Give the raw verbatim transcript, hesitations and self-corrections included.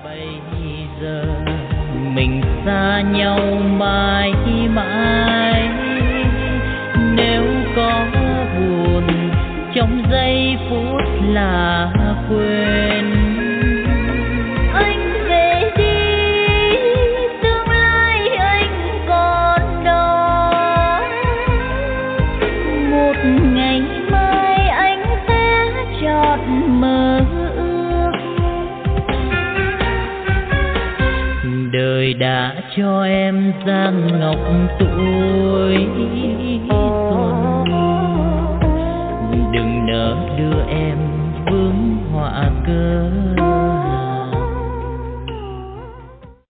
Bây giờ mình xa nhau mãi mãi, nếu có buồn trong giây phút là quên. Anh về đi, tương lai anh còn đó. Một ngày mai anh sẽ chợt mơ ước. Đời đã cho em dáng ngọc tuổi xuân, đừng nỡ đưa em vướng họa cớ.